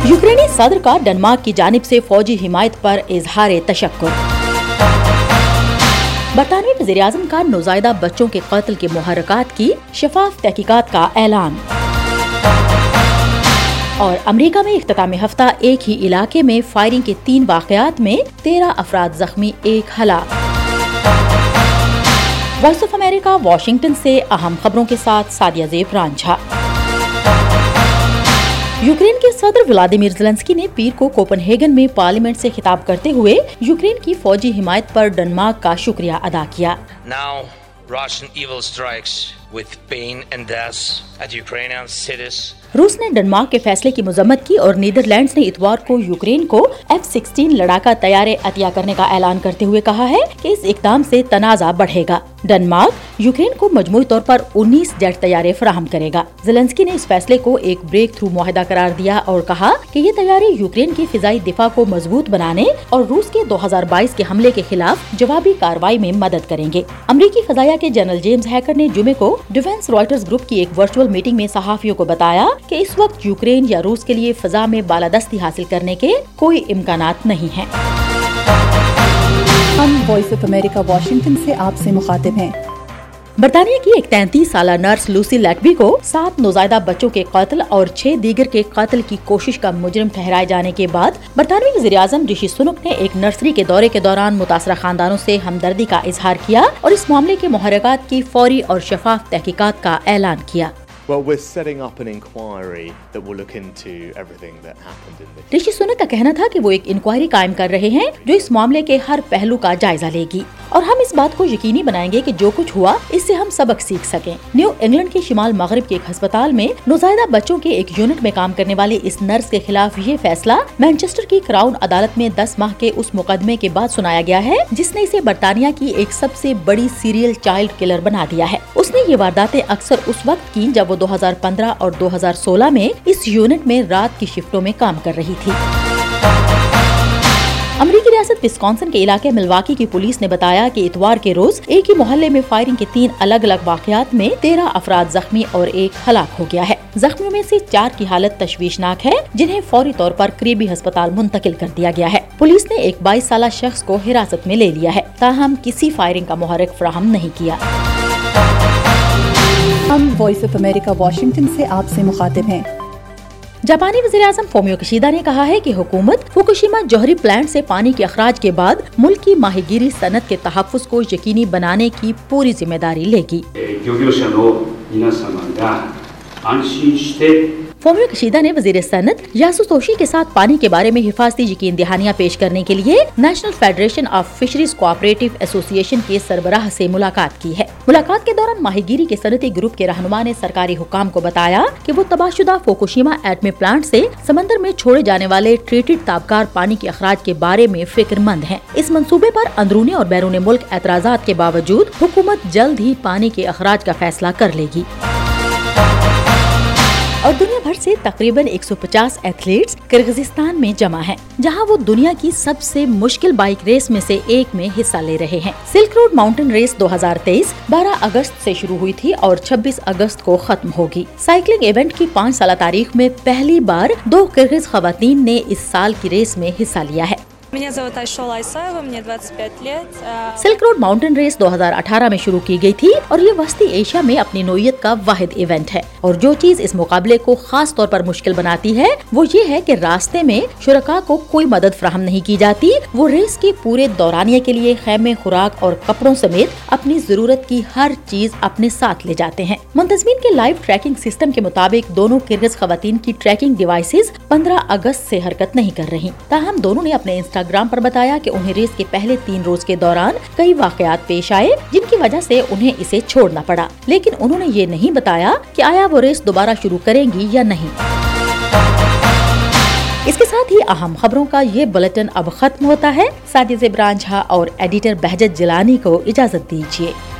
यूक्रेनी सदर का डेनमार्क की जानिब से फौजी हिमायत पर इजहार तशक्कुर। बरतानवी वज़ीर-ए-आज़म का नौज़ायदा बच्चों के कत्ल के मुहर्रकात की शफाफ तहकीकात का ऐलान। और अमेरिका में इख्तितामी हफ्ता एक ही इलाके में फायरिंग के 3 वाक़यात में 13 अफराद जख्मी, 1 हलाक। वॉइस ऑफ अमेरिका वाशिंगटन से अहम खबरों के साथ सादिया ज़ेब रांझा। यूक्रेन के सदर व्लादिमीर ज़ेलेंस्की ने पीर को कोपेनहेगन में पार्लियामेंट से खिताब करते हुए यूक्रेन की फौजी हिमायत पर डेनमार्क का शुक्रिया अदा किया। Now, Russian evil strikes with pain and death at Ukrainian cities. रूस ने डेनमार्क के फैसले की मजम्मत की और नीदरलैंड्स ने इतवार को यूक्रेन को F-16 लड़ाका तैयारे अतिया करने का ऐलान करते हुए कहा है कि इस इकदाम से तनाज़ा बढ़ेगा। डेनमार्क यूक्रेन को मजमूई तौर पर 19 जेट तैयारे फराहम करेगा। ज़ेलेंस्की ने इस फैसले को एक ब्रेक थ्रू मुआहदा करार दिया और कहा कि ये तैयारे यूक्रेन की फिजाई दिफा को मजबूत बनाने और रूस के 2022 के हमले के खिलाफ जवाबी कार्रवाई में मदद करेंगे। अमरीकी फजाया के जनरल जेम्स हैकर ने जुमे को डिफेंस रॉयटर्स ग्रुप की एक वर्चुअल मीटिंग में सहाफियों को बताया कि इस वक्त यूक्रेन या रूस के लिए फजा में बालादस्ती हासिल करने के कोई इम्कानात नहीं हैं। हम वॉइस ऑफ अमेरिका वाशिंगटन से आपसे मुखातिब हैं। बरतानिया की एक 33 साला नर्स लूसी लैटबी को 7 नौज़ायदा बच्चों के कत्ल और 6 दीगर के कत्ल की कोशिश का मुजरिम ठहराए जाने के बाद बरतानवी वज़ीर-ए-आज़म ऋषि सुनक ने एक नर्सरी के दौरे के दौरान मुतासरा खानदानों से हमदर्दी का इजहार किया और इस मामले के मुहर्रकात की फौरी और शफाफ तहकीकात का ऐलान किया। Well, we're setting up an inquiry that will look into everything that happened in this. Rishi Sunak का कहना था कि वो एक इंक्वायरी कायम कर रहे हैं जो इस मामले के हर पहलू का जायजा लेगी और हम इस बात को यकीनी बनाएंगे कि जो कुछ हुआ इससे हम सबक सीख सकें। न्यू इंग्लैंड के शिमाल मगरिब के एक अस्पताल में नौज़ायदा बच्चों के एक यूनिट में काम करने वाली इस नर्स के खिलाफ ये फैसला मैनचेस्टर की क्राउन अदालत में 10 माह के उस मुकदमे के बाद सुनाया गया है जिसने इसे बरतानिया की एक सबसे बड़ी सीरियल चाइल्ड किलर बना दिया है। उसने ये वारदातें अक्सर उस वक्त की जब वो 2015 और 2016 में इस यूनिट में रात की शिफ्टों में काम कर रही थी। अमेरिकी रियासत विस्कॉन्सिन के इलाके मिल्वाकी की पुलिस ने बताया कि इतवार के रोज एक ही मोहल्ले में फायरिंग के 3 अलग अलग वाकयात में 13 अफराद जख्मी और 1 हलाक हो गया है। जख्मियों में से 4 की हालत तशवीशनाक है जिन्हें फौरी तौर पर करीबी अस्पताल मुंतकिल कर दिया गया है। पुलिस ने एक 22 साला शख्स को हिरासत में ले लिया है, ताहम किसी फायरिंग का मुहर्रिक फराहम नहीं किया। हम वॉइस ऑफ अमेरिका वाशिंगटन से आपसे मुखातिब हैं। जापानी वज़ीर-ए-आज़म फोमियो किशिदा ने कहा है कि हुकूमत फुकुशिमा जौहरी प्लांट से पानी के अखराज के बाद मुल्क की माहीगीरी सनत के तहफ़्फ़ुज़ को यकीनी बनाने की पूरी जिम्मेदारी लेगी। फोमियो किशिदा ने वज़ीर सनत यासुतोशी के साथ पानी के बारे में हिफाजती यकीन दहानियाँ पेश करने के लिए National Federation of Fisheries Cooperative Association के सरबराह से मुलाकात की है। मुलाकात के दौरान माहीगीरी के सनती ग्रुप के रहनुमा ने सरकारी हुकाम को बताया कि वो तबाहशुदा फुकुशिमा एटमी प्लांट से समंदर में छोड़े जाने वाले ट्रीटेड ताबकार पानी के अखराज के बारे में फिक्रमंद हैं। इस मंसूबे पर अंदरूनी और बैरूनी मुल्क एतराज़ात के बावजूद हुकूमत जल्द ही पानी के अखराज का फैसला कर लेगी। और दुनिया भर से तकरीबन 150 एथलीट्स किर्गिस्तान में जमा हैं, जहां वो दुनिया की सबसे मुश्किल बाइक रेस में से एक में हिस्सा ले रहे हैं। सिल्क रोड माउंटेन रेस 2023 12 अगस्त से शुरू हुई थी और 26 अगस्त को खत्म होगी। साइकिलिंग इवेंट की 5 साल तारीख में पहली बार 2 किर्गिज खवातीन ने इस साल की रेस में हिस्सा लिया है। Меня зовут Айшола Айсаева, мне 25 лет. सिल्क रोड माउंटेन रेस 2018 में शुरू की गई थी और ये वस्ती एशिया में अपनी नोयत का वाहिद इवेंट है। और जो चीज इस मुकाबले को खास तौर पर मुश्किल बनाती है वो ये है कि रास्ते में शुरका को कोई मदद फराहम नहीं की जाती। वो रेस के पूरे दौरानिये के लिए खैमे, खुराक और कपड़ों समेत अपनी जरूरत की हर चीज अपने साथ ले जाते हैं। मुंतजमीन के लाइव ट्रैकिंग सिस्टम के मुताबिक दोनों किर्गिज खवातीन की ट्रैकिंग डिवाइसेस 15 अगस्त से हरकत नहीं कर रही। ताहम दोनों ने अपने इंस्टाग्राम पर बताया कि उन्हें रेस के पहले 3 रोज के दौरान कई वाकयात पेश आए जिनकी वजह से उन्हें इसे छोड़ना पड़ा, लेकिन उन्होंने ये नहीं बताया कि आया वो रेस दोबारा शुरू करेंगी या नहीं। इसके साथ ही अहम खबरों का ये बुलेटिन अब खत्म होता है। सादिया ज़ेब रांझा और एडिटर बहजत जिलानी को इजाजत दीजिए।